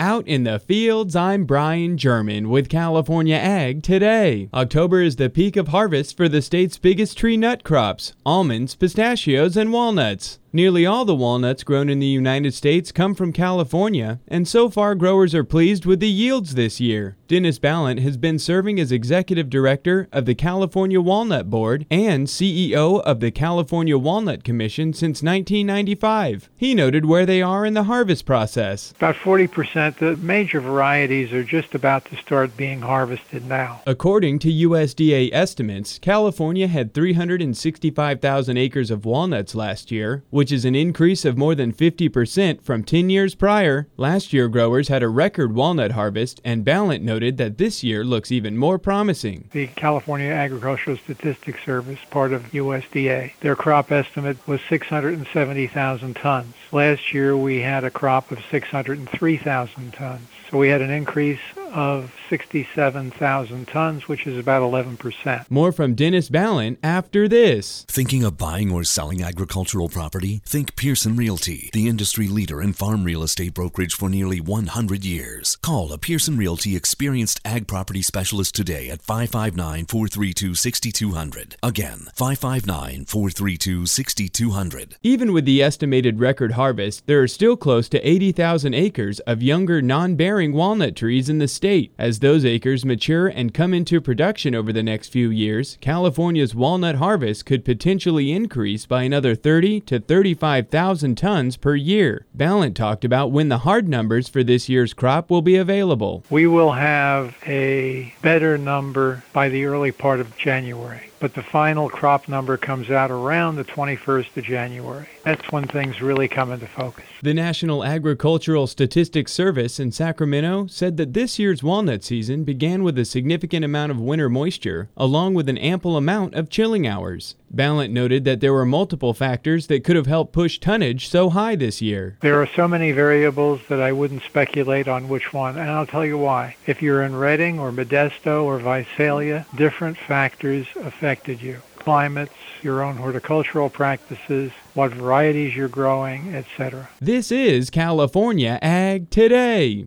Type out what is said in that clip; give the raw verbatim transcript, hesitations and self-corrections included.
Out in the fields, I'm Brian German with California Ag Today. October is the peak of harvest for the state's biggest tree nut crops, almonds, pistachios, and walnuts. Nearly all the walnuts grown in the United States come from California, and so far growers are pleased with the yields this year. Dennis Ballant has been serving as Executive Director of the California Walnut Board and C E O of the California Walnut Commission since nineteen ninety-five. He noted where they are in the harvest process. About forty percent. The major varieties are just about to start being harvested now. According to U S D A estimates, California had three hundred sixty-five thousand acres of walnuts last year, which is an increase of more than fifty percent from ten years prior. Last year, growers had a record walnut harvest, and Ballant noted that this year looks even more promising. The California Agricultural Statistics Service, part of U S D A, their crop estimate was six hundred seventy thousand tons. Last year, we had a crop of six hundred three thousand tons. So we had an increase of sixty-seven thousand tons, which is about eleven percent. More from Dennis Ballant after this. Thinking of buying or selling agricultural property? Think Pearson Realty, the industry leader in farm real estate brokerage for nearly one hundred years. Call a Pearson Realty experienced ag property specialist today at five five nine, four three two, six two zero zero. Again, five five nine, four three two, six two zero zero. Even with the estimated record harvest, there are still close to eighty thousand acres of younger non-bearing walnut trees in the state. As those acres mature and come into production over the next few years, California's walnut harvest could potentially increase by another thirty to thirty-five thousand tons per year. Ballant talked about when the hard numbers for this year's crop will be available. We will have a better number by the early part of January, but the final crop number comes out around the twenty-first of January. That's when things really come into focus. The National Agricultural Statistics Service in Sacramento said that this year's walnut season began with a significant amount of winter moisture, along with an ample amount of chilling hours. Ballant noted that there were multiple factors that could have helped push tonnage so high this year. There are so many variables that I wouldn't speculate on which one, and I'll tell you why. If you're in Redding or Modesto or Visalia, different factors affected you. Climates, your own horticultural practices, what varieties you're growing, et cetera. This is California Ag Today.